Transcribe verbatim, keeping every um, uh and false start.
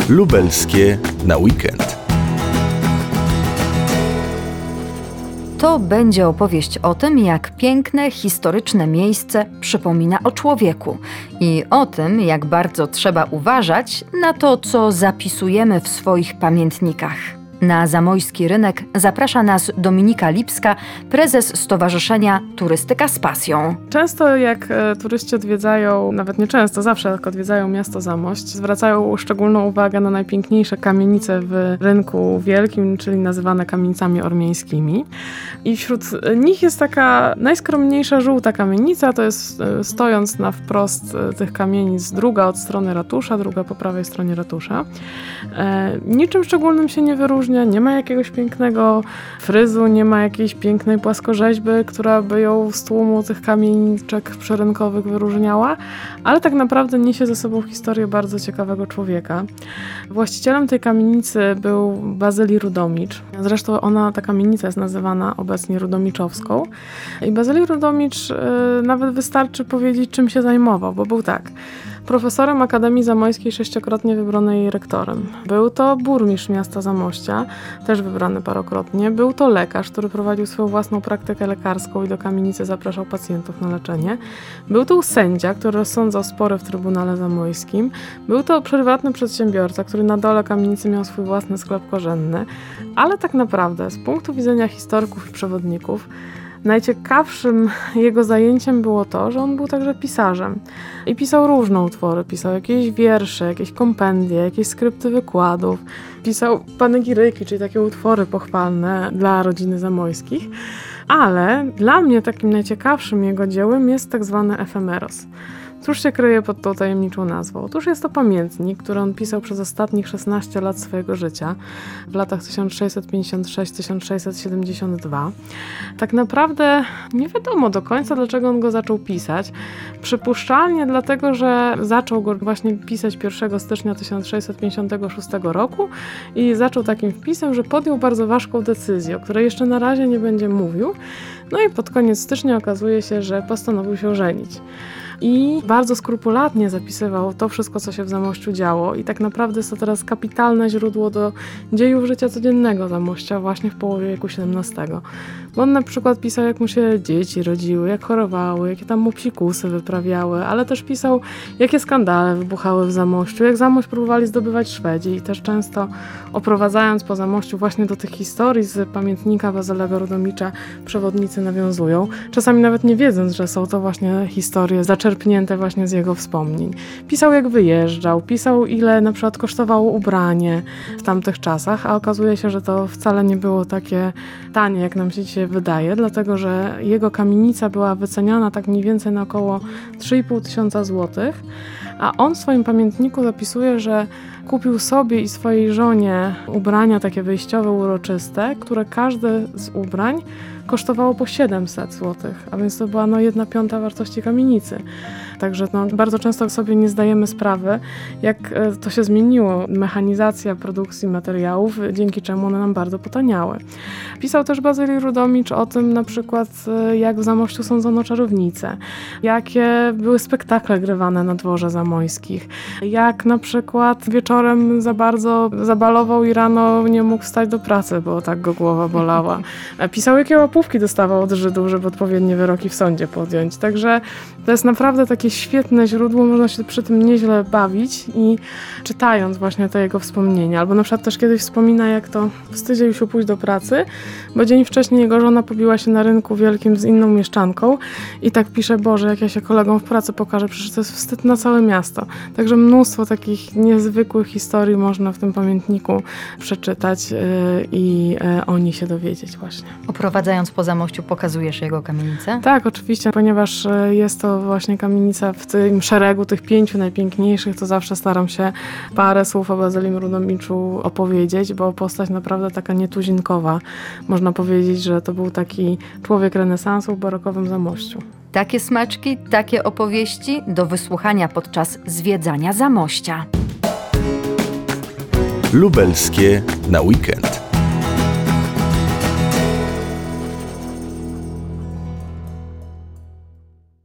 Lubelskie na weekend. To będzie opowieść o tym, jak piękne, historyczne miejsce przypomina o człowieku i o tym, jak bardzo trzeba uważać na to, co zapisujemy w swoich pamiętnikach. Na Zamojski Rynek zaprasza nas Dominika Lipska, prezes Stowarzyszenia Turystyka z Pasją. Często jak e, turyści odwiedzają, nawet nie często, zawsze jak odwiedzają miasto Zamość, zwracają szczególną uwagę na najpiękniejsze kamienice w Rynku Wielkim, czyli nazywane kamienicami ormiańskimi. I wśród nich jest taka najskromniejsza żółta kamienica, to jest e, stojąc na wprost e, tych kamienic, druga od strony ratusza, druga po prawej stronie ratusza. E, niczym szczególnym się nie wyróżnia. Nie ma jakiegoś pięknego fryzu, nie ma jakiejś pięknej płaskorzeźby, która by ją z tłumu tych kamieniczek przyrynkowych wyróżniała, ale tak naprawdę niesie ze sobą historię bardzo ciekawego człowieka. Właścicielem tej kamienicy był Bazyli Rudomicz. Zresztą ona, ta kamienica jest nazywana obecnie Rudomiczowską. I Bazyli Rudomicz yy, nawet wystarczy powiedzieć, czym się zajmował, bo był tak. Profesorem Akademii Zamojskiej, sześciokrotnie wybrany jej rektorem. Był to burmistrz miasta Zamościa, też wybrany parokrotnie. Był to lekarz, który prowadził swoją własną praktykę lekarską i do kamienicy zapraszał pacjentów na leczenie. Był to sędzia, który rozsądzał spory w Trybunale Zamojskim. Był to prywatny przedsiębiorca, który na dole kamienicy miał swój własny sklep korzenny. Ale tak naprawdę, z punktu widzenia historyków i przewodników, najciekawszym jego zajęciem było to, że on był także pisarzem i pisał różne utwory, pisał jakieś wiersze, jakieś kompendie, jakieś skrypty wykładów, pisał panegiryki, czyli takie utwory pochwalne dla rodziny Zamojskich, ale dla mnie takim najciekawszym jego dziełem jest tak zwany efemeros. Cóż się kryje pod tą tajemniczą nazwą? Otóż jest to pamiętnik, który on pisał przez ostatnich szesnaście lat swojego życia, w latach tysiąc sześćset pięćdziesiąt sześć do tysiąc sześćset siedemdziesiąt dwa. Tak naprawdę nie wiadomo do końca, dlaczego on go zaczął pisać. Przypuszczalnie dlatego, że zaczął go właśnie pisać pierwszego stycznia tysiąc sześćset pięćdziesiątego szóstego roku i zaczął takim wpisem, że podjął bardzo ważką decyzję, o której jeszcze na razie nie będzie mówił. No i pod koniec stycznia okazuje się, że postanowił się ożenić. I bardzo skrupulatnie zapisywał to wszystko, co się w Zamościu działo. I tak naprawdę jest to teraz kapitalne źródło do dziejów życia codziennego Zamościa właśnie w połowie wieku siedemnastego. Bo on na przykład pisał, jak mu się dzieci rodziły, jak chorowały, jakie tam mu psikusy wyprawiały, ale też pisał, jakie skandale wybuchały w Zamościu, jak Zamość próbowali zdobywać Szwedzi i też często oprowadzając po Zamościu właśnie do tych historii z pamiętnika Bazylego Rudomicza przewodnicy nawiązują, czasami nawet nie wiedząc, że są to właśnie historie zaczerpnięte właśnie z jego wspomnień. Pisał, jak wyjeżdżał, pisał, ile na przykład kosztowało ubranie w tamtych czasach, a okazuje się, że to wcale nie było takie tanie, jak nam się dzisiaj wydaje, dlatego że jego kamienica była wyceniana tak mniej więcej na około trzy i pół tysiąca złotych, a on w swoim pamiętniku zapisuje, że kupił sobie i swojej żonie ubrania takie wyjściowe, uroczyste, które każde z ubrań kosztowało po siedemset złotych, a więc to była no jedna piąta wartości kamienicy. Także no, bardzo często sobie nie zdajemy sprawy, jak to się zmieniło, mechanizacja produkcji materiałów, dzięki czemu one nam bardzo potaniały. Pisał też Bazyli Rudomicz o tym na przykład, jak w Zamościu sądzono czarownice, jakie były spektakle grywane na dworze zamojskich, jak na przykład wieczorem za bardzo zabalował i rano nie mógł wstać do pracy, bo tak go głowa bolała. Pisał, jakie łapówki dostawał od Żydów, żeby odpowiednie wyroki w sądzie podjąć. Także to jest naprawdę takie świetne źródło, można się przy tym nieźle bawić i czytając właśnie te jego wspomnienia. Albo na przykład też kiedyś wspomina, jak to wstydził się pójść do pracy, bo dzień wcześniej jego żona pobiła się na Rynku Wielkim z inną mieszczanką i tak pisze, Boże, jak ja się kolegom w pracy pokażę, przecież to jest wstyd na całe miasto. Także mnóstwo takich niezwykłych historii można w tym pamiętniku przeczytać yy, i yy, o nich się dowiedzieć właśnie. Oprowadzając po Zamościu pokazujesz jego kamienicę? Tak, oczywiście, ponieważ jest to właśnie kamienica w tym szeregu tych pięciu najpiękniejszych, to zawsze staram się parę słów o Bazylim Rudomiczu opowiedzieć, bo postać naprawdę taka nietuzinkowa. Można powiedzieć, że to był taki człowiek renesansu w barokowym Zamościu. Takie smaczki, takie opowieści do wysłuchania podczas zwiedzania Zamościa. Lubelskie na weekend.